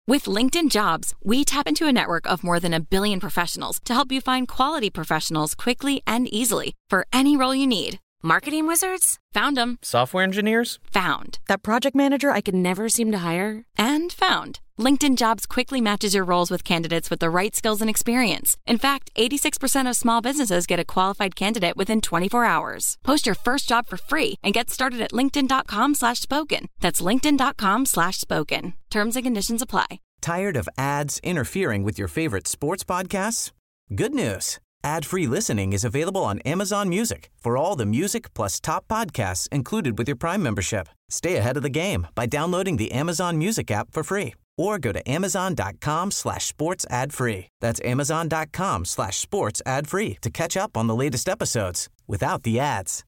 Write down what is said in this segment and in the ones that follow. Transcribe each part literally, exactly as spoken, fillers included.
With LinkedIn Jobs, we tap into a network of more than a billion professionals to help you find quality professionals quickly and easily for any role you need. Marketing wizards? Found them. Software engineers? Found. That project manager I could never seem to hire? And found. LinkedIn Jobs quickly matches your roles with candidates with the right skills and experience. In fact, eighty-six percent of small businesses get a qualified candidate within twenty-four hours. Post your first job for free and get started at linkedin.com slash spoken. That's linkedin.com slash spoken. Terms and conditions apply. Tired of ads interfering with your favorite sports podcasts? Good news. Ad-free listening is available on Amazon Music for all the music plus top podcasts included with your Prime membership. Stay ahead of the game by downloading the Amazon Music app for free or go to amazon.com slash sports ad free. That's amazon.com slash sports ad free to catch up on the latest episodes without the ads.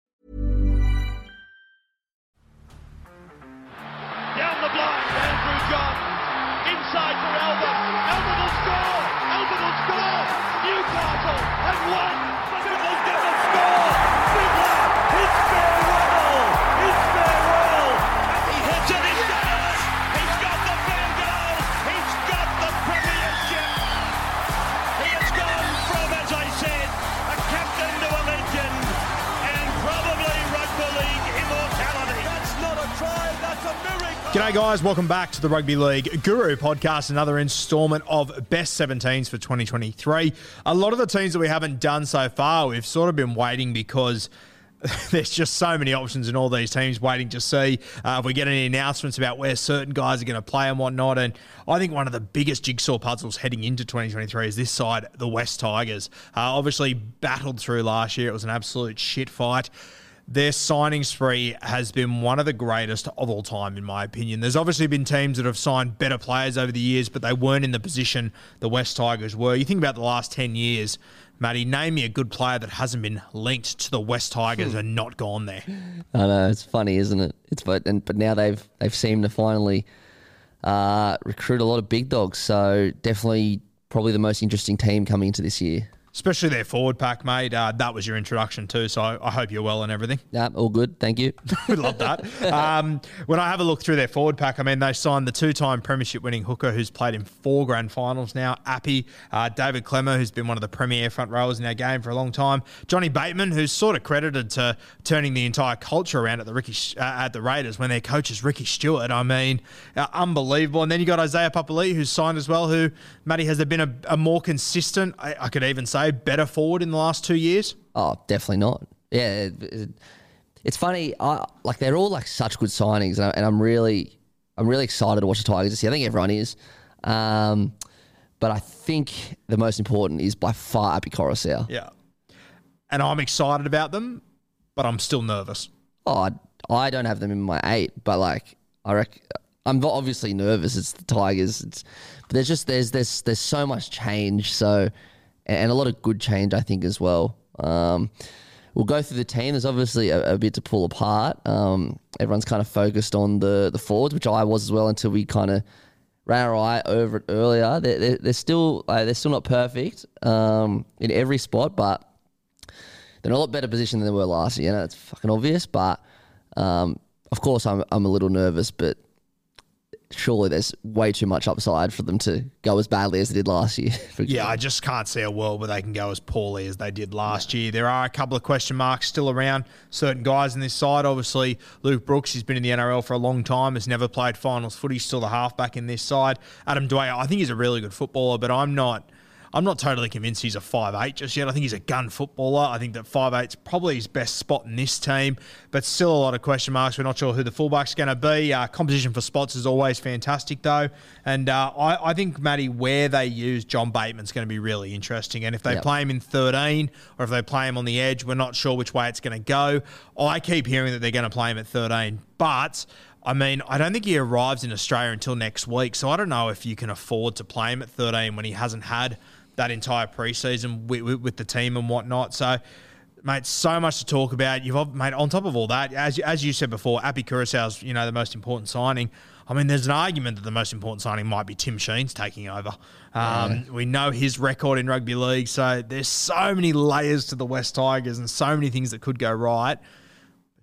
Down the blind, Andrew John. Inside for Albert. Albert will score. Albert will score. Newcastle have won. Fiddler's going to score. Fiddler, it's farewell. It's farewell. And he hits it. He's got it. He's got the field goal. He's got the premiership. He has gone from, as I said, a captain to a legend and probably rugby league immortality. That's not a try. That's a miracle. G'day guys, welcome back to the Rugby League Guru podcast, another instalment of Best seventeens for twenty twenty-three. A lot of the teams that we haven't done so far, we've sort of been waiting because there's just so many options in all these teams, waiting to see uh, if we get any announcements about where certain guys are going to play and whatnot. And I think one of the biggest jigsaw puzzles heading into twenty twenty-three is this side, the West Tigers. Uh, obviously battled through last year. It was an absolute shit fight. Their signing spree has been one of the greatest of all time, in my opinion. There's obviously been teams that have signed better players over the years, but they weren't in the position the West Tigers were. You think about the last ten years, Matty, name me a good player that hasn't been linked to the West Tigers and not gone there. I know, it's funny, isn't it? It's but and but now they've they've seemed to finally uh, recruit a lot of big dogs. So definitely, probably the most interesting team coming into this year. Especially their forward pack, mate. Uh, that was your introduction too, so I, I hope you're well and everything. Yeah, all good. Thank you. We love that. Um, when I have a look through their forward pack, I mean, they signed the two-time premiership winning hooker who's played in four grand finals now, Appy, uh, David Klemmer, who's been one of the premier front rowers in our game for a long time, Johnny Bateman, who's sort of credited to turning the entire culture around at the Ricky uh, at the Raiders when their coach is Ricky Stewart. I mean, uh, unbelievable. And then you got Isaiah Papali'i, who's signed as well, who, Matty, has there been a, a more consistent, I, I could even say, better forward in the last two years? Oh, definitely not. Yeah, it, it, it's funny. I like they're all like such good signings, and, I, and I'm really, I'm really excited to watch the Tigers this year. I think everyone is, um, but I think the most important is by far Api Koroisau. Yeah, and I'm excited about them, but I'm still nervous. Oh, I, I don't have them in my eight, but like I reckon. I'm not obviously nervous. It's the Tigers. It's, but there's just there's there's there's so much change. So. And a lot of good change, I think, as well. Um, we'll go through the team. There's obviously a, a bit to pull apart. Um, everyone's kind of focused on the the forwards, which I was as well until we kind of ran our eye over it earlier. They're, they're, they're still uh, they're still not perfect um, in every spot, but they're in a lot better position than they were last year. You know, it's fucking obvious. But um, of course, I'm I'm a little nervous, but. Surely there's way too much upside for them to go as badly as they did last year. Yeah, I just can't see a world where they can go as poorly as they did last year. There are a couple of question marks still around certain guys in this side. Obviously, Luke Brooks, he's been in the N R L for a long time, has never played finals footy, still the halfback in this side. Adam Dwyer, I think he's a really good footballer, but I'm not... I'm not totally convinced he's a five eight just yet. I think he's a gun footballer. I think that five eight's probably his best spot in this team, but still a lot of question marks. We're not sure who the fullback's going to be. Uh, competition for spots is always fantastic, though. And uh, I, I think, Matty, where they use John Bateman's going to be really interesting. And if they yep. play him in thirteen or if they play him on the edge, we're not sure which way it's going to go. I keep hearing that they're going to play him at thirteen, but... I mean, I don't think he arrives in Australia until next week, so I don't know if you can afford to play him at thirteen when he hasn't had that entire preseason with, with, with the team and whatnot. So, mate, so much to talk about. You've mate, on top of all that, as as you said before, Api Koroisau's, you know, the most important signing. I mean, there's an argument that the most important signing might be Tim Sheen's taking over. Um, yeah. We know his record in rugby league, so there's so many layers to the West Tigers and so many things that could go right.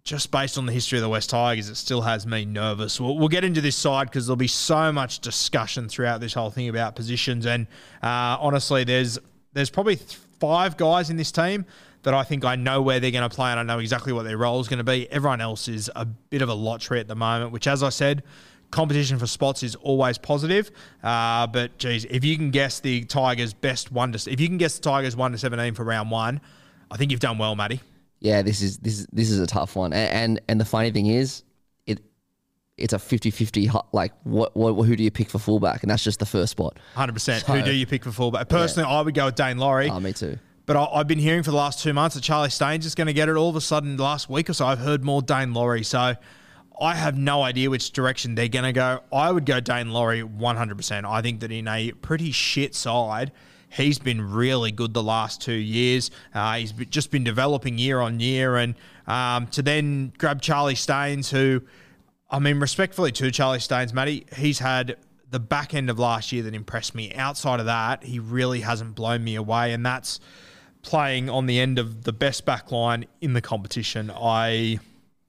just based on the history of the West Tigers, it still has me nervous. We'll, we'll get into this side because there'll be so much discussion throughout this whole thing about positions. And uh, honestly, there's there's probably th- five guys in this team that I think I know where they're going to play and I know exactly what their role is going to be. Everyone else is a bit of a lottery at the moment, which, as I said, competition for spots is always positive. Uh, but, geez, if you can guess the Tigers' best one to... If you can guess the Tigers one to seventeen for round one, I think you've done well, Matty. Yeah, this is this is this is a tough one, and and, and the funny thing is, it it's a fifty-fifty. Like, what, what who do you pick for fullback? And that's just the first spot. one hundred percent. So, who do you pick for fullback? Personally, yeah. I would go with Dane Laurie. Oh, me too. But I, I've been hearing for the last two months that Charlie Staines is going to get it. All of a sudden, the last week or so, I've heard more Dane Laurie. So I have no idea which direction they're going to go. I would go Dane Laurie one hundred percent. I think that in a pretty shit side, he's been really good the last two years. Uh, he's just been developing year on year. And um, to then grab Charlie Staines, who, I mean, respectfully to Charlie Staines, Matty, he's had the back end of last year that impressed me. Outside of that, he really hasn't blown me away. And that's playing on the end of the best back line in the competition. I,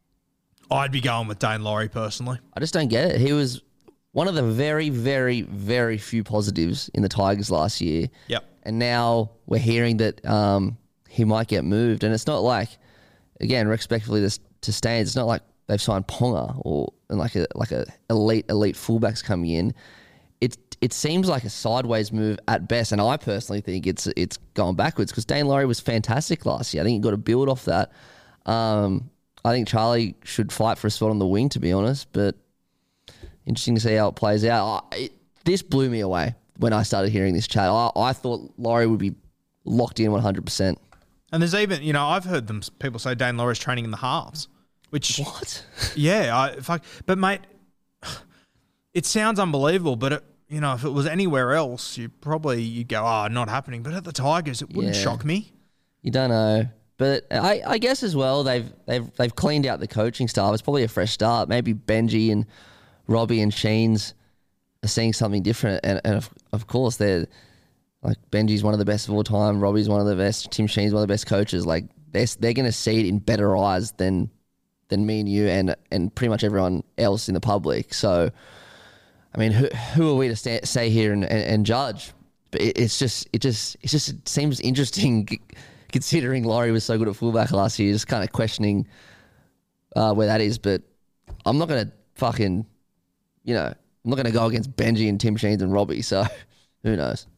I'd be going with Dane Laurie personally. I just don't get it. He was one of the very, very, very few positives in the Tigers last year. Yep. And now we're hearing that um, he might get moved. And it's not like, again, respectfully to, to Staines, it's not like they've signed Ponga or and like a like a elite elite fullbacks coming in. It it seems like a sideways move at best, and I personally think it's it's going backwards because Dane Laurie was fantastic last year. I think you got to build off that. Um, I think Charlie should fight for a spot on the wing, to be honest, but. Interesting to see how it plays out. I, it, this blew me away when I started hearing this chat. I, I thought Laurie would be locked in one hundred percent. And there's even, you know, I've heard them people say Dane Laurie's training in the halves. Which, what? Yeah, I, fuck. But, mate, it sounds unbelievable, but, it, you know, if it was anywhere else, you probably, you'd go, oh, not happening. But at the Tigers, it wouldn't Yeah. shock me. You don't know. But I, I guess as well, they've, they've, they've cleaned out the coaching staff. It's probably a fresh start. Maybe Benji and Robbie and Sheens are seeing something different. And, and of, of course, they're like Benji's one of the best of all time. Robbie's one of the best. Tim Sheen's one of the best coaches. Like they're, they're going to see it in better eyes than than me and you and and pretty much everyone else in the public. So, I mean, who who are we to stay, say here and, and, and judge? But it, it's just it just it just it seems interesting considering Laurie was so good at fullback last year. Just kind of questioning uh, where that is. But I'm not going to fucking. You know, I'm not going to go against Benji and Tim Sheens and Robbie, so who knows?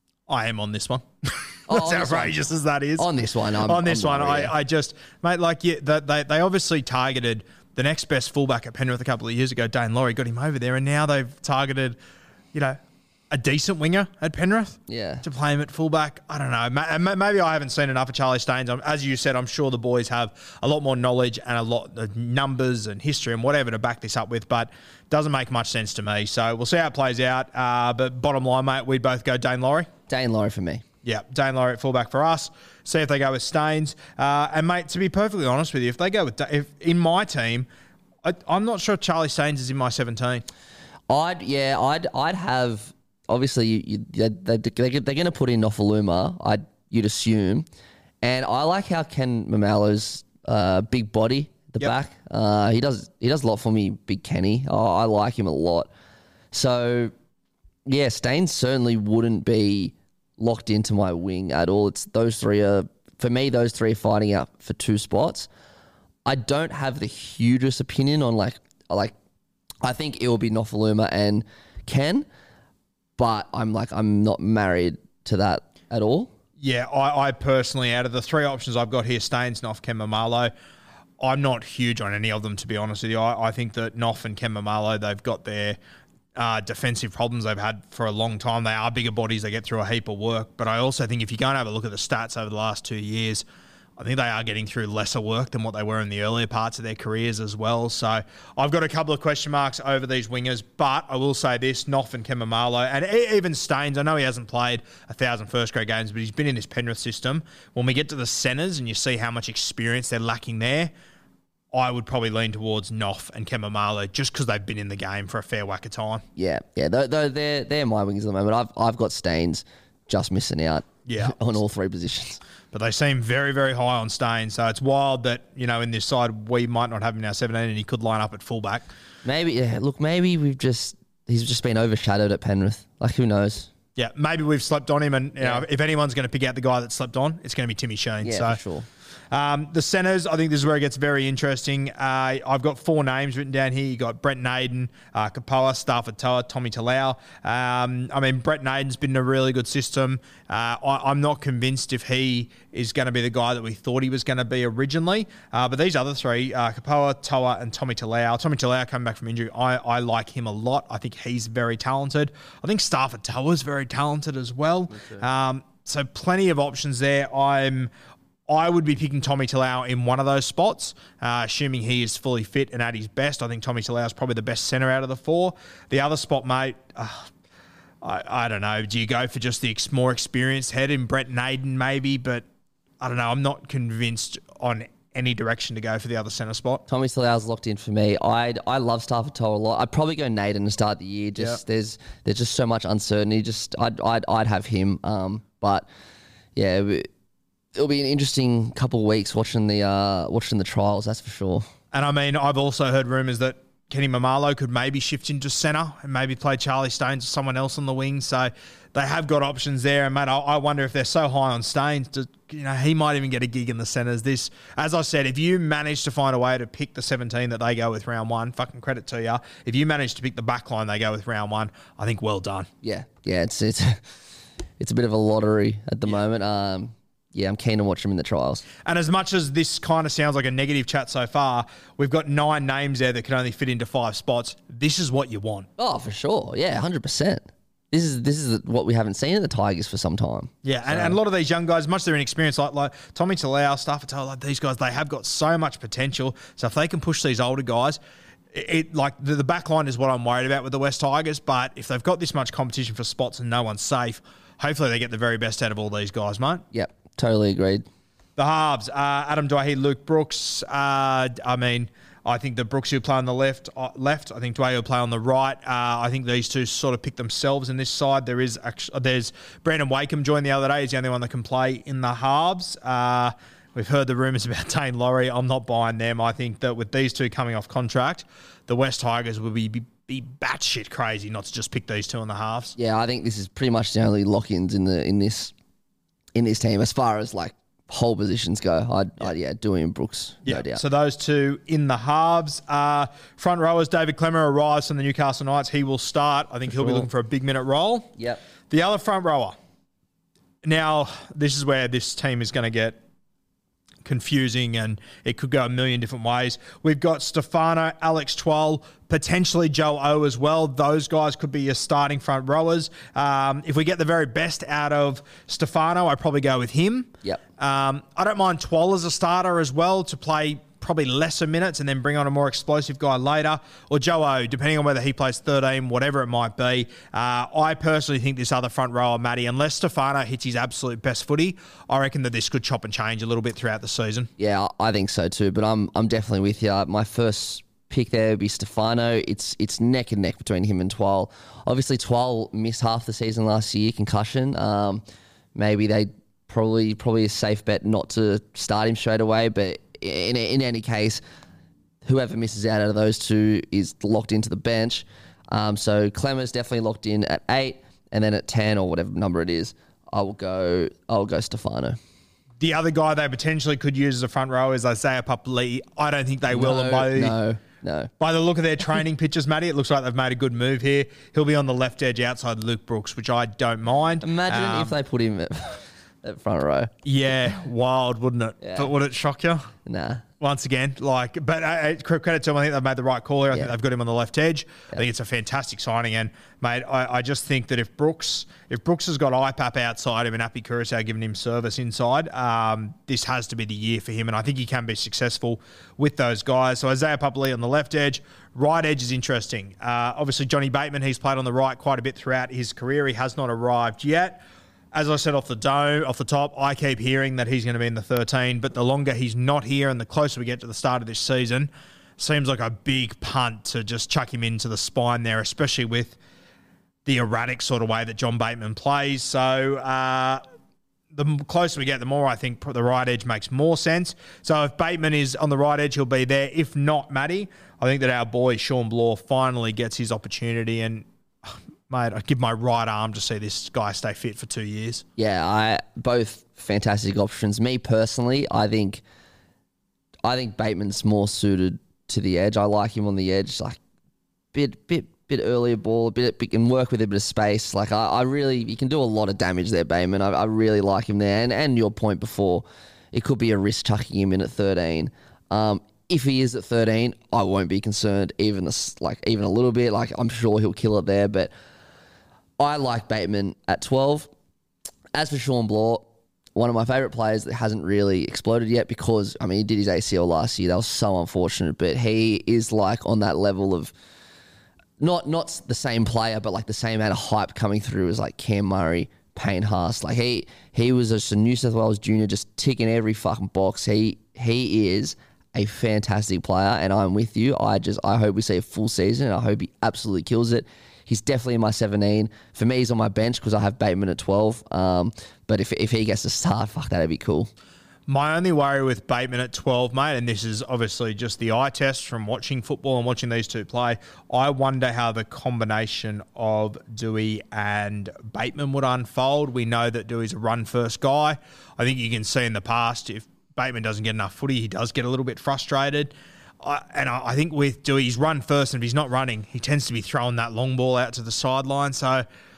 I am on this one. Oh, as outrageous as that is. On this one. I'm, on this I'm one, Laurie, I, I just, mate, like, yeah, they, they obviously targeted the next best fullback at Penrith a couple of years ago, Dane Laurie, got him over there, and now they've targeted, you know, a decent winger at Penrith yeah. to play him at fullback. I don't know. Maybe I haven't seen enough of Charlie Staines. As you said, I'm sure the boys have a lot more knowledge and a lot of numbers and history and whatever to back this up with, but doesn't make much sense to me. So we'll see how it plays out. Uh, but bottom line, mate, we'd both go Dane Laurie. Dane Laurie for me. Yeah, Dane Laurie at fullback for us. See if they go with Staines. Uh, and, mate, to be perfectly honest with you, if they go with... if in my team, I, I'm not sure Charlie Staines is in my seventeen. I'd... Yeah, I'd I'd have... Obviously, you, you, they, they, they're going to put in Nofaluma, I'd, you'd assume. And I like how Ken Mamalo's uh, big body at the Yep. back. Uh, he does he does a lot for me, Big Kenny. Oh, I like him a lot. So, yeah, Staines certainly wouldn't be locked into my wing at all. It's those three are... For me, those three are fighting out for two spots. I don't have the hugest opinion on, like... like I think it will be Nofaluma and Ken... But I'm like, I'm not married to that at all. Yeah, I, I personally, out of the three options I've got here, Staines, Noff, Ken Mamalo, I'm not huge on any of them, to be honest with you. I, I think that Noff and Ken Mamalo, they've got their uh, defensive problems they've had for a long time. They are bigger bodies. They get through a heap of work. But I also think if you go and have a look at the stats over the last two years, I think they are getting through lesser work than what they were in the earlier parts of their careers as well. So I've got a couple of question marks over these wingers, but I will say this, Noff and Kemamalo, and even Staines, I know he hasn't played a thousand first-grade games, but he's been in this Penrith system. When we get to the centres and you see how much experience they're lacking there, I would probably lean towards Noff and Kemamalo just because they've been in the game for a fair whack of time. Yeah, yeah, though, though they're, they're my wingers at the moment. I've, I've got Staines just missing out Yeah. on all three positions. But they seem very, very high on Staines. So it's wild that, you know, in this side, we might not have him now seventeen and he could line up at fullback. Maybe, yeah, look, maybe we've just, he's just been overshadowed at Penrith. Like, who knows? Yeah, maybe we've slept on him. And, you Yeah. know, if anyone's going to pick out the guy that slept on, it's going to be Timmy Sheen. Yeah, so, for sure. Um, the centres, I think this is where it gets very interesting. Uh, I've got four names written down here. You got Brent Naden, uh, Kapoa, Stafford Toa, Tommy Talau. Um, I mean, Brent Naden's been in a really good system. Uh, I, I'm not convinced if he is going to be the guy that we thought he was going to be originally. Uh, but these other three, uh, Kapoa, Toa, and Tommy Talau. Tommy Talau coming back from injury. I, I like him a lot. I think he's very talented. I think Stafford Toa is very talented as well. Um, so plenty of options there. I'm... I would be picking Tommy Talau in one of those spots, uh, assuming he is fully fit and at his best. I think Tommy Talau is probably the best centre out of the four. The other spot, mate, uh, I, I don't know. Do you go for just the ex- more experienced head in Brett Naden maybe? But I don't know. I'm not convinced on any direction to go for the other centre spot. Tommy Talau's locked in for me. I I love Stafford Toa a lot. I'd probably go Naden to start the year. Just Yep. there's there's just so much uncertainty. Just I'd I'd, I'd have him. Um, but yeah. We, It'll be an interesting couple of weeks watching the uh, watching the trials, that's for sure. And I mean, I've also heard rumours that Kenny Mamalo could maybe shift into centre and maybe play Charlie Staines or someone else on the wing. So they have got options there. And, mate, I, I wonder if they're so high on Staines, to, you know, he might even get a gig in the centres. This, as I said, if you manage to find a way to pick the seventeen that they go with round one, fucking credit to you. If you manage to pick the back line they go with round one, I think well done. Yeah, yeah, it's it's it's a bit of a lottery at the yeah. moment. Um, Yeah, I'm keen to watch them in the trials. And as much as this kind of sounds like a negative chat so far, we've got nine names there that can only fit into five spots. This is what you want. Oh, for sure. Yeah, one hundred percent. This is this is what we haven't seen in the Tigers for some time. Yeah, so. and, and a lot of these young guys, much they're inexperienced, like, like Tommy Talau, Stafford Toa, like these guys, they have got so much potential. So if they can push these older guys, it, it like the, the back line is what I'm worried about with the West Tigers. But if they've got this much competition for spots and no one's safe, hopefully they get the very best out of all these guys, mate. Yep. Totally agreed. The halves, uh, Adam Dwyer, Luke Brooks. Uh, I mean, I think the Brooks who play on the left, uh, left. I think Dwyer will play on the right. Uh, I think these two sort of pick themselves in this side. There is actually, there's Brandon Wakeham joined the other day. He's the only one that can play in the halves. Uh, we've heard the rumours about Dane Laurie. I'm not buying them. I think that with these two coming off contract, the West Tigers will be, be be batshit crazy not to just pick these two in the halves. Yeah, I think this is pretty much the only lock-ins in the in this in this team as far as like whole positions go. I'd yeah, I'd, yeah Dewey and Brooks, yeah. no doubt. So those two in the halves. Uh, front rowers, David Clemmer arrives from the Newcastle Knights. He will start. I think for he'll sure. be looking for a big minute role. Yep. The other front rower. Now, this is where this team is going to get confusing and it could go a million different ways. We've got Stefano, Alex Twal, potentially Joe O as well. Those guys could be your starting front rowers. Um, if we get the very best out of Stefano, I'd probably go with him. Yep. Um, I don't mind Twal as a starter as well to play probably lesser minutes and then bring on a more explosive guy later. Or Joe O, depending on whether he plays thirteen, whatever it might be. Uh, I personally think this other front rower, Matty, unless Stefano hits his absolute best footy, I reckon that this could chop and change a little bit throughout the season. Yeah, I think so too. But I'm I'm definitely with you. My first pick there would be Stefano. It's it's neck and neck between him and Twal. Obviously, Twal missed half the season last year, concussion. Um, maybe they probably probably a safe bet not to start him straight away. But in in any case, whoever misses out of those two is locked into the bench. Um, so Clemmer's definitely locked in at eight, and then at ten or whatever number it is, I will go. I will go Stefano. The other guy they potentially could use as a front row is Isaiah Papali'i. I don't think they will. No, and by, no, no. By the look of their training pictures, Matty, it looks like they've made a good move here. He'll be on the left edge outside Luke Brooks, which I don't mind. Imagine um, if they put him at, at front row. Yeah, wild, wouldn't it? Yeah. But would it shock you? Nah. Once again, like, but uh, credit to them. I think they've made the right call here. I Yeah. think they've got him on the left edge. Yeah. I think it's a fantastic signing. And, mate, I, I just think that if Brooks if Brooks has got I P A P outside him and Api Kurosau giving him service inside, um, this has to be the year for him. And I think he can be successful with those guys. So Isaiah Papali'i on the left edge. Right edge is interesting. Uh, obviously, Johnny Bateman, he's played on the right quite a bit throughout his career. He has not arrived yet. As I said off the dome, off the top, I keep hearing that he's going to be in the thirteen, but the longer he's not here and the closer we get to the start of this season, seems like a big punt to just chuck him into the spine there, especially with the erratic sort of way that John Bateman plays. So uh, the closer we get, the more I think the right edge makes more sense. So if Bateman is on the right edge, he'll be there. If not, Matty, I think that our boy Sean Bloor finally gets his opportunity. And, mate, I'd give my right arm to see this guy stay fit for two years. Yeah, I both fantastic options. Me personally, I think I think Bateman's more suited to the edge. I like him on the edge, like bit bit bit earlier ball, a bit, bit can work with a bit of space. Like I, I really, he can do a lot of damage there, Bateman. I, I really like him there. And and your point before, it could be a risk chucking him in at thirteen. Um, if he is at thirteen, I won't be concerned even a, like even a little bit. Like I'm sure he'll kill it there, but I like Bateman at twelve. As for Sean Bloor, one of my favourite players that hasn't really exploded yet because, I mean, he did his A C L last year. That was so unfortunate, but he is like on that level of Not not the same player, but like the same amount of hype coming through as like Cam Murray, Payne Haas. Like he he was just a New South Wales junior, just ticking every fucking box. He he is a fantastic player, and I'm with you. I just I hope we see a full season, and I hope he absolutely kills it. He's definitely in my seventeen. For me, he's on my bench because I have Bateman at twelve. Um, but if if he gets to start, fuck, that'd be cool. My only worry with Bateman at twelve, mate, and this is obviously just the eye test from watching football and watching these two play, I wonder how the combination of Dewey and Bateman would unfold. We know that Dewey's a run-first guy. I think you can see in the past, if Bateman doesn't get enough footy, he does get a little bit frustrated. I, and I, I think with Dewey, he's run first, and if he's not running, he tends to be throwing that long ball out to the sideline. So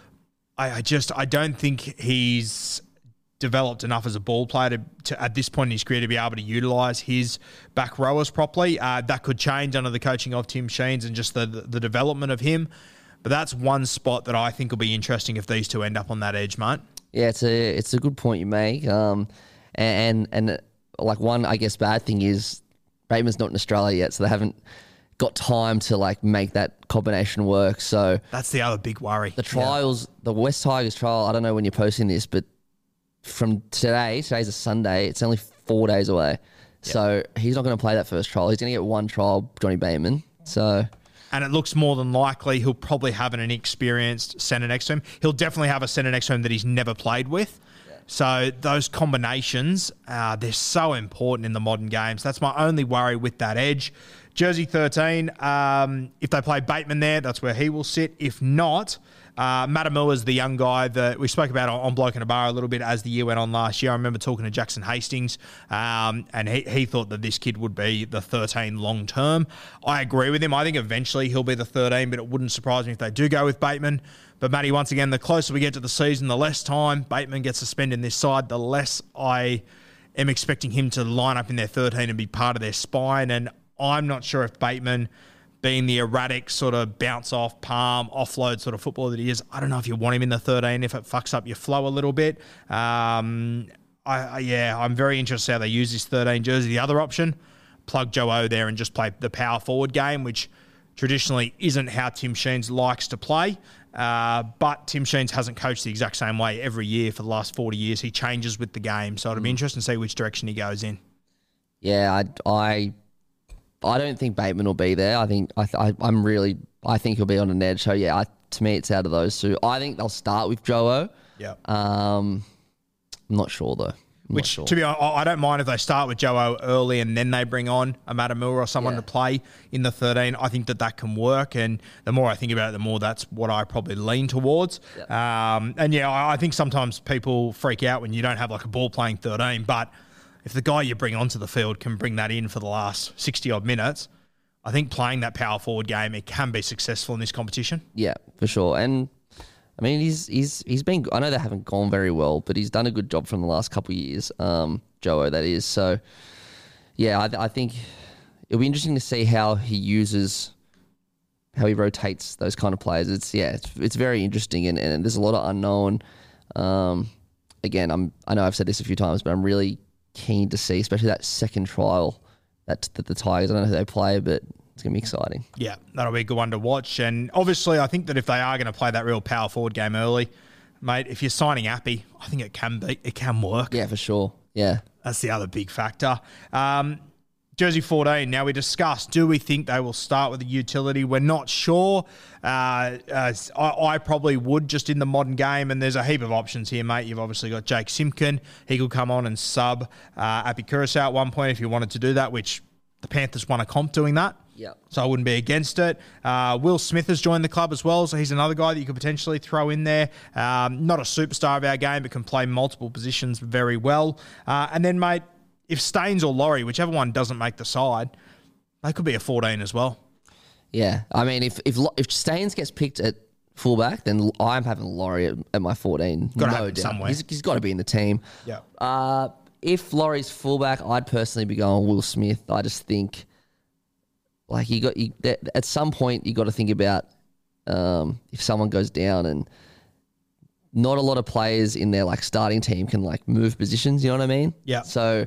I, I just, I don't think he's developed enough as a ball player to, to, at this point in his career, to be able to utilise his back rowers properly. Uh, that could change under the coaching of Tim Sheens and just the, the the development of him. But that's one spot that I think will be interesting if these two end up on that edge, mate. Yeah, it's a it's a good point you make. Um, and and, and like one, I guess, bad thing is Bateman's not in Australia yet, so they haven't got time to like make that combination work. So that's the other big worry. The trials, yeah. The West Tigers trial. I don't know when you're posting this, but from today, today's a Sunday, it's only four days away. Yep. So he's not going to play that first trial. He's going to get one trial, Johnny Bateman. So, and it looks more than likely he'll probably have an inexperienced centre next to him. He'll definitely have a centre next to him that he's never played with. Yeah. So those combinations, uh, they're so important in the modern games. That's my only worry with that edge. Jersey thirteen, um, if they play Bateman there, that's where he will sit. If not, Uh, Matamua is the young guy that we spoke about on, on Bloke in a Bar a little bit as the year went on last year. I remember talking to Jackson Hastings, um, and he, he thought that this kid would be the thirteen long term. I agree with him. I think eventually he'll be the thirteen, but it wouldn't surprise me if they do go with Bateman. But, Matty, once again, the closer we get to the season, the less time Bateman gets to spend in this side, the less I am expecting him to line up in their thirteen and be part of their spine. And I'm not sure if Bateman, being the erratic sort of bounce off, palm, offload sort of footballer that he is, I don't know if you want him in the thirteen if it fucks up your flow a little bit. Um, I, I yeah, I'm very interested how they use this thirteen jersey. The other option, plug Joe O there and just play the power forward game, which traditionally isn't how Tim Sheens likes to play. Uh, but Tim Sheens hasn't coached the exact same way every year for the last forty years. He changes with the game, so it'll be interesting to see which direction he goes in. Yeah, I, I I don't think Bateman will be there. I think I, I, I'm really. I think he'll be on an edge. So yeah, I, to me, it's out of those two. I think they'll start with Joe. Yeah. Um, I'm not sure though. I'm Which, sure. to be honest, I don't mind if they start with Joe early and then they bring on a Matamua or someone Yeah. to play in the thirteen. I think that that can work, and the more I think about it, the more that's what I probably lean towards. Yep. Um, and yeah, I, I think sometimes people freak out when you don't have like a ball playing thirteen, but if the guy you bring onto the field can bring that in for the last sixty-odd minutes, I think playing that power forward game, it can be successful in this competition. Yeah, for sure. And I mean, he's he's he's been. I know they haven't gone very well, but he's done a good job from the last couple of years. Um, Joe, that is. So, yeah, I, I think it'll be interesting to see how he uses, how he rotates those kind of players. It's yeah, it's it's very interesting, and, and there's a lot of unknown. Um, again, I'm I know I've said this a few times, but I'm really keen to see, especially that second trial that, that the Tigers. I don't know who they play, but it's going to be exciting. Yeah, that'll be a good one to watch. And obviously, I think that if they are going to play that real power forward game early, mate, if you're signing Appy, I think it can be, it can work. Yeah, for sure. Yeah. That's the other big factor. Um, Jersey fourteen. Now we discussed, do we think they will start with a utility? We're not sure. Uh, uh, I, I probably would just in the modern game, and there's a heap of options here, mate. You've obviously got Jake Simpkin. He could come on and sub uh, Api Curacao at one point if you wanted to do that, which the Panthers won a comp doing that. Yeah. So I wouldn't be against it. Uh, Will Smith has joined the club as well, so he's another guy that you could potentially throw in there. Um, not a superstar of our game, but can play multiple positions very well. Uh, and then, mate, if Staines or Laurie, whichever one doesn't make the side, they could be a fourteen as well. Yeah, I mean, if if if Staines gets picked at fullback, then I'm having Laurie at, at my fourteen. Got to no have him doubt. somewhere. He's, he's got to be in the team. Yeah. Uh, if Laurie's fullback, I'd personally be going Will Smith. I just think, like, you got you, at some point you got to think about um, if someone goes down, and not a lot of players in their like starting team can like move positions. You know what I mean? Yeah. So,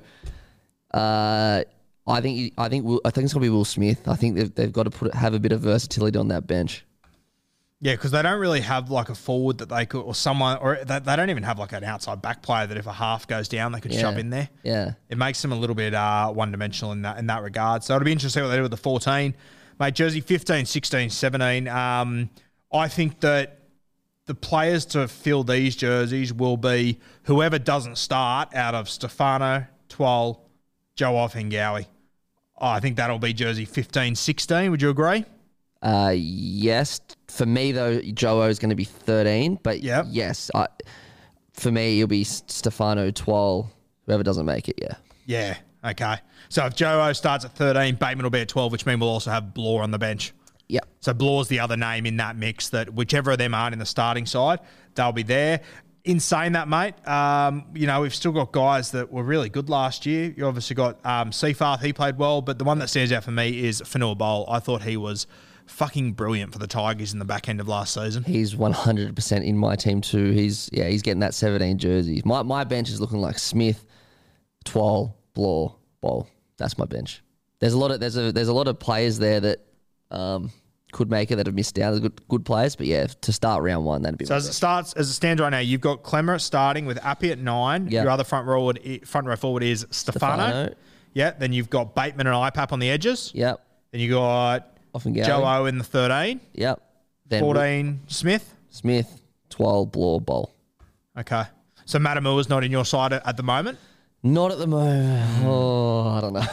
uh, I think I think Will, I think it's gonna be Will Smith. I think they've they've got to put have a bit of versatility on that bench. Yeah, because they don't really have like a forward that they could, or someone, or they, they don't even have like an outside back player that if a half goes down, they could Yeah. shove in there. Yeah. It makes them a little bit uh, one-dimensional in that in that regard. So it'll be interesting what they do with the fourteen. Mate, Jersey fifteen, sixteen, seventeen. Um, I think that the players to fill these jerseys will be whoever doesn't start out of Stefano, Twal, Joe Offengawi. Oh, I think that'll be Jersey fifteen, sixteen. Would you agree? Uh, yes. For me, though, Joe is going to be thirteen. But Yep. yes, I, for me, it'll be Stefano, Twal, whoever doesn't make it, yeah. Yeah, okay. So if Joe starts at thirteen, Bateman will be at twelve, which means we'll also have Blore on the bench. Yep. So Blore's the other name in that mix that whichever of them aren't in the starting side, they'll be there. In saying that, mate, um, you know, we've still got guys that were really good last year. You obviously got um, Seafarth, he played well, but the one that stands out for me is Fanua Bowl. I thought he was fucking brilliant for the Tigers in the back end of last season. He's one hundred percent in my team too. He's yeah, he's getting that seventeen jersey. My my bench is looking like Smith, Twal, Blore, Bowl. That's my bench. There's a lot of there's a there's a lot of players there that um, could make it that have missed out. There's good good players, but yeah, to start round one, that'd be. So my as it bench. starts, as it stands right now, you've got Clemmer starting with Appy at nine. Yep. Your other front row front row forward is Stefano. Stefano. Yeah. Then you've got Bateman and I P A P on the edges. Yep. Then you got Offengawi. Joe O in the thirteen. Yep. Then fourteen Smith. Smith, Twal, Blore, Bowl. Okay. So Matamua's not in your side at, at the moment. Not at the moment. Oh, I don't know.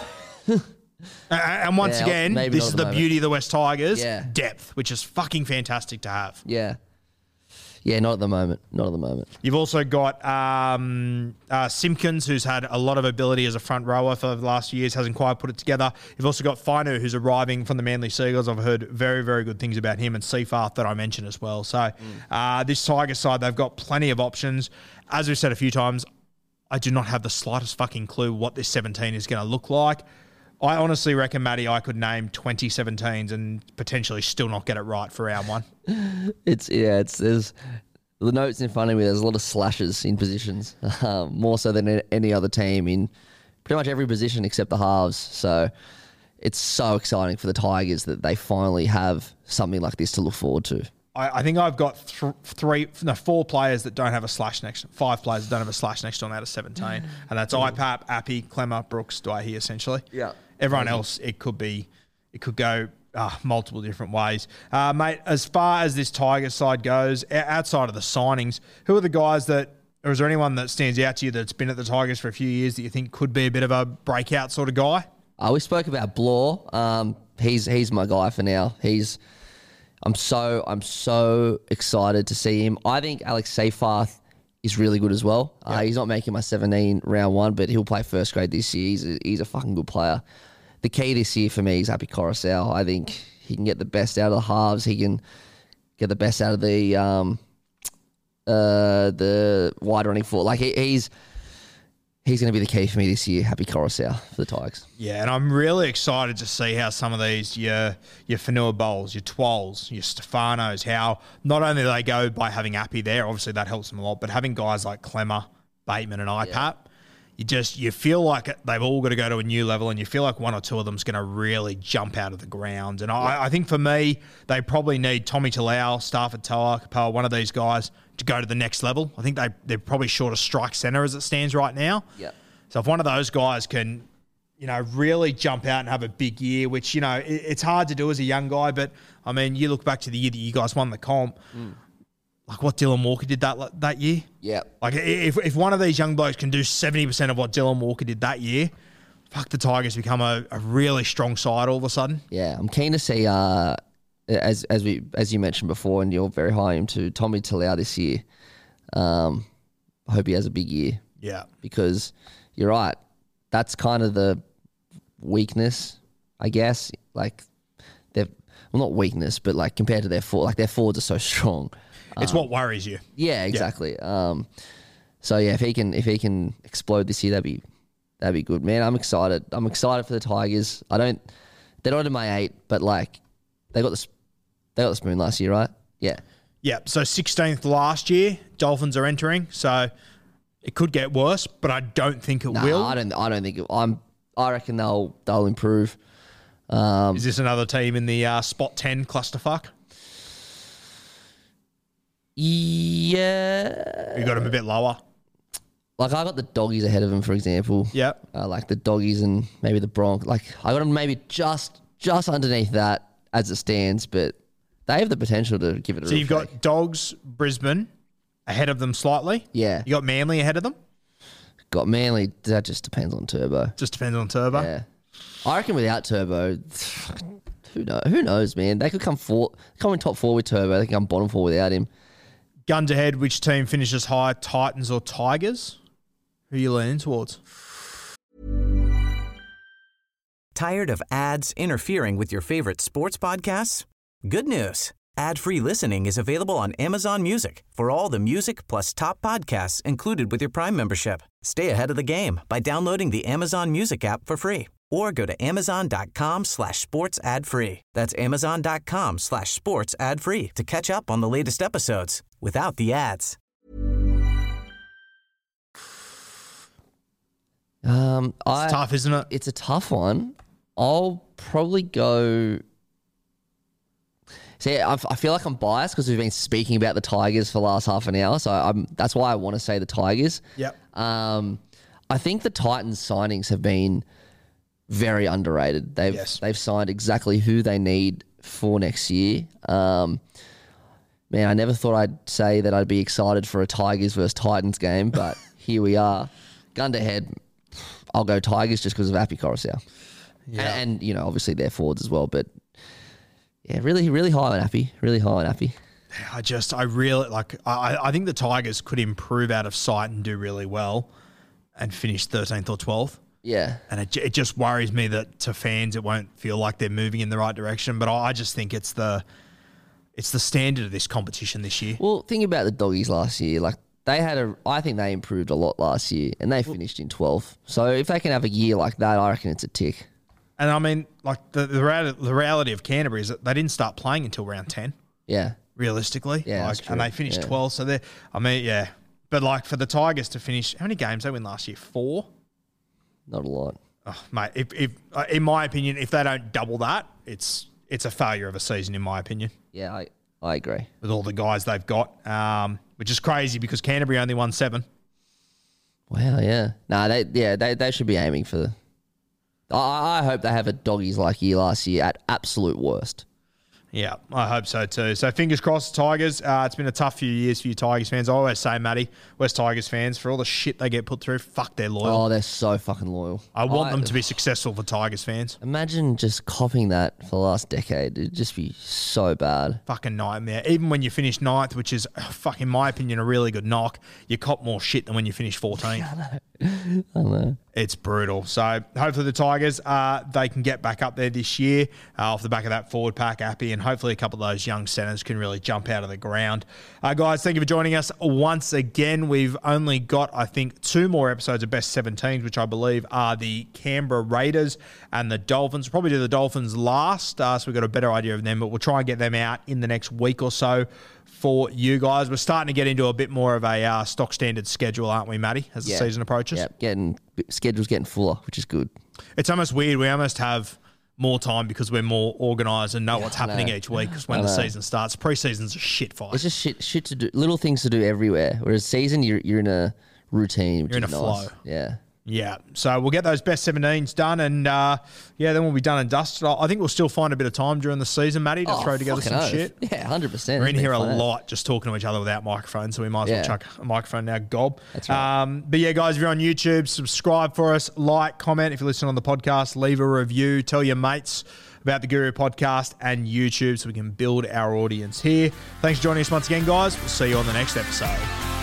And, and once Yeah, again, maybe this not is at the the moment. beauty of the West Tigers. Yeah. Depth, which is fucking fantastic to have. Yeah. Yeah, not at the moment. Not at the moment. You've also got um, uh, Simpkins, who's had a lot of ability as a front rower for the last few years, hasn't quite put it together. You've also got Finu, who's arriving from the Manly Seagulls. I've heard very, very good things about him, and Seafarth that I mentioned as well. So uh, this Tigers side, they've got plenty of options. As we've said a few times, I do not have the slightest fucking clue what this seventeen is going to look like. I honestly reckon, Matty, I could name twenty seventeens and potentially still not get it right for round one. It's yeah. It's there's the notes in front of me. There's a lot of slashes in positions, um, more so than any other team in pretty much every position except the halves. So it's so exciting for the Tigers that they finally have something like this to look forward to. I, I think I've got th- three, no, four players that don't have a slash next, five players that don't have a slash next to them out of seventeen, and that's I P A P, Appy, Clemmer, Brooks, Dwyer, essentially. Yeah. Everyone else, it could be, it could go uh, multiple different ways, uh, mate. As far as this Tigers side goes, o- outside of the signings, who are the guys that, or is there anyone that stands out to you that's been at the Tigers for a few years that you think could be a bit of a breakout sort of guy? Uh, we spoke about Blore. Um, he's he's my guy for now. He's I'm so I'm so excited to see him. I think Alex Seafarth is really good as well. Uh, he's not making my seventeen round one, but he'll play first grade this year. He's a, he's a fucking good player. The key this year for me is Api Coruscant. I think he can get the best out of the halves. He can get the best out of the um, uh, the wide running forward. Like he, he's he's going to be the key for me this year. Api Coruscant for the Tigers. Yeah, and I'm really excited to see how some of these, your your Fanua Bowls, your Twals, your Stefanos, how not only do they go by having Appy there, obviously that helps them a lot, but having guys like Clemmer, Bateman and I P A P, you just, you feel like they've all got to go to a new level, and you feel like one or two of them's going to really jump out of the ground. And I, I think for me, they probably need Tommy Talau, Stafford Toa, Capel, one of these guys to go to the next level. I think they, they're probably short of strike centre as it stands right now. Yeah. So if one of those guys can you know, really jump out and have a big year, which, you know, it, it's hard to do as a young guy. But, I mean, you look back to the year that you guys won the comp, mm. like what Dylan Walker did that that year. Yeah. Like if if one of these young blokes can do seventy percent of what Dylan Walker did that year, fuck, the Tigers become a, a really strong side all of a sudden. Yeah, I'm keen to see, uh, as as we as you mentioned before, and you're very high into Tommy Talau this year. Um, I hope he has a big year. Yeah. Because you're right. That's kind of the weakness, I guess. Like, they're, well, not weakness, but like compared to their forward, like their forwards are so strong. It's um, what worries you. Yeah, exactly. Yeah. Um, so yeah, if he can, if he can explode this year, that'd be, that'd be good, man. I'm excited. I'm excited for the Tigers. I don't, they're not in my eight, but like, they got the, they got the spoon last year, right? Yeah. Yeah. So sixteenth last year, Dolphins are entering. So it could get worse, but I don't think it nah, will. I don't. I don't think it, I'm. I reckon they'll they'll improve. Um, Is this another team in the uh, spot ten clusterfuck? Yeah. You got them a bit lower. Like I got the Doggies ahead of them, for example. Yeah. Uh, like the Doggies and maybe the Bronx. Like I got them maybe just just underneath that as it stands, but they have the potential to give it a. So you've got Dogs, Brisbane ahead of them slightly. Yeah. You got Manly ahead of them. Got Manly. That just depends on Turbo. Just depends on Turbo. Yeah. I reckon without Turbo, who knows? Who knows, man? They could come four, come in top four with Turbo. They could come bottom four without him. Guns ahead, which team finishes high, Titans or Tigers? Who are you leaning towards? Tired of ads interfering with your favorite sports podcasts? Good news. Ad-free listening is available on Amazon Music for all the music plus top podcasts included with your Prime membership. Stay ahead of the game by downloading the Amazon Music app for free or go to amazon.com slash sports ad free. That's amazon.com slash sports ad free to catch up on the latest episodes without the ads. Um, I, It's tough, isn't it? It's a tough one. I'll probably go... See, I, I feel like I'm biased because we've been speaking about the Tigers for the last half an hour, so I'm, that's why I want to say the Tigers. Yep. Um, I think the Titans signings have been very underrated. They've Yes. they've signed exactly who they need for next year. Um, man, I never thought I'd say that I'd be excited for a Tigers versus Titans game, but here we are. Gun to head, I'll go Tigers just because of Api Coruscant. Yeah. And, and, you know, obviously they're forwards as well, but yeah, really, really high on Api. Really high on Api. I just, I really, like, I, I think the Tigers could improve out of sight and do really well and finish thirteenth or twelfth. Yeah. And it, it just worries me that to fans, it won't feel like they're moving in the right direction. But I just think it's the, it's the standard of this competition this year. Well, think about the Doggies last year. Like, they had a, I think they improved a lot last year and they finished in twelfth. So if they can have a year like that, I reckon it's a tick. And I mean, like, the, the, reality, the reality of Canterbury is that they didn't start playing until round ten. Yeah. Realistically. Yeah, like, that's true. and they finished Yeah. twelfth. So they're, I mean, yeah. But like for the Tigers to finish, how many games they win last year? Four? Not a lot. Oh, mate, if, if uh, in my opinion, if they don't double that, it's it's a failure of a season, in my opinion, Yeah, I, I agree. with all the guys they've got, um, which is crazy because Canterbury only won seven. Wow, yeah. Nah, they yeah, they, they should be aiming for the I, I hope they have a Doggies like year last year at absolute worst. Yeah, I hope so too. So fingers crossed, Tigers. Uh, it's been a tough few years for you Tigers fans. I always say, Matty, West Tigers fans, for all the shit they get put through, fuck, they're loyal. Oh, they're so fucking loyal. I want them to be successful for Tigers fans. Imagine just copying that for the last decade. It'd just be so bad. Fucking nightmare. Even when you finish ninth, which is, uh, fuck, in my opinion, a really good knock, you cop more shit than when you finish fourteenth. I know. It's brutal. So hopefully the Tigers, uh, they can get back up there this year uh, off the back of that forward pack, Appy, and hopefully a couple of those young centres can really jump out of the ground. Uh, guys, thank you for joining us once again. We've only got, I think, two more episodes of Best seventeens, which I believe are the Canberra Raiders and the Dolphins. We'll probably do the Dolphins last, uh, so we've got a better idea of them, but we'll try and get them out in the next week or so for you guys. We're starting to get into a bit more of a uh, stock standard schedule, aren't we, Matty, as Yeah. the season approaches? Yeah, getting schedule's getting fuller, which is good. It's almost weird. We almost have more time because we're more organised and know what's happening know. each week. Because when I the know. season starts, pre-season's a shit fight. It's just shit, shit to do, little things to do everywhere. Whereas season, you're you're in a routine. Which You're in is a nice. flow. Yeah, Yeah, so we'll get those best seventeens done, and uh, yeah, then we'll be done and dusted. I think we'll still find a bit of time during the season, Matty, to Oh, throw together fucking some oath. shit. Yeah, one hundred percent. We're in It's here a been fun, eh? lot just talking to each other without microphones, so we might as well Yeah. chuck a microphone now, gob. That's right. Um, but yeah, guys, if you're on YouTube, subscribe for us, like, comment. If you're listening on the podcast, leave a review. Tell your mates about the Guru Podcast and YouTube so we can build our audience here. Thanks for joining us once again, guys. We'll see you on the next episode.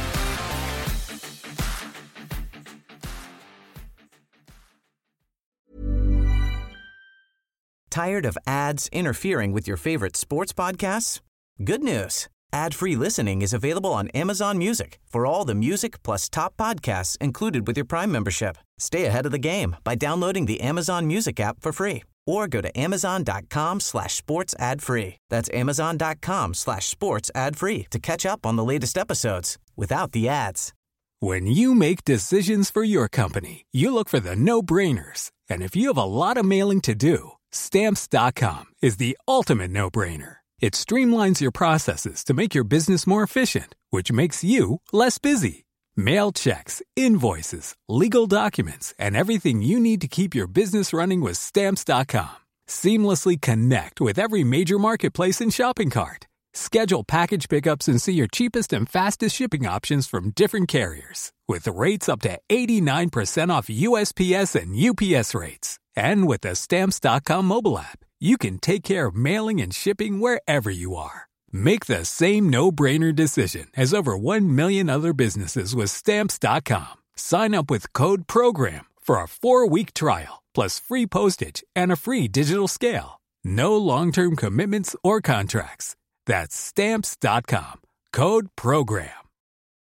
Tired of ads interfering with your favorite sports podcasts? Good news. Ad-free listening is available on Amazon Music for all the music plus top podcasts included with your Prime membership. Stay ahead of the game by downloading the Amazon Music app for free or go to amazon.com slash sports ad free. That's amazon.com slash sports ad free to catch up on the latest episodes without the ads. When you make decisions for your company, you look for the no-brainers. And if you have a lot of mailing to do, Stamps dot com is the ultimate no-brainer. It streamlines your processes to make your business more efficient, which makes you less busy. Mail checks, invoices, legal documents, and everything you need to keep your business running with Stamps dot com. Seamlessly connect with every major marketplace and shopping cart. Schedule package pickups and see your cheapest and fastest shipping options from different carriers, with rates up to eighty-nine percent off U S P S and U P S rates. And with the Stamps dot com mobile app, you can take care of mailing and shipping wherever you are. Make the same no-brainer decision as over one million other businesses with Stamps dot com. Sign up with code PROGRAM for a four-week trial, plus free postage and a free digital scale. No long-term commitments or contracts. That's Stamps dot com. Code PROGRAM.